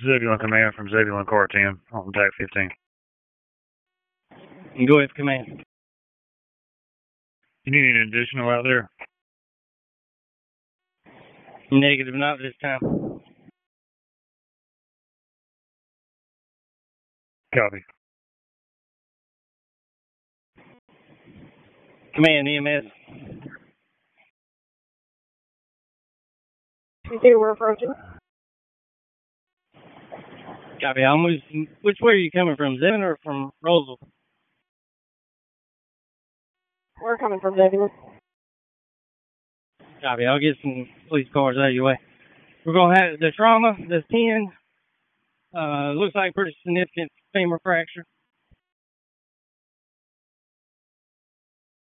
Zebulon Command from Zebulon Car 10 on TAC 15. Go ahead, command. You need any additional out there? Negative, not this time. Copy. Command, EMS. We're approaching. Copy. Which way are you coming from, Zebulon or from Roseville? We're coming from Zebulon. Copy. I'll get some police cars out of your way. We're going to have the trauma, the 10. Looks like pretty significant femur fracture.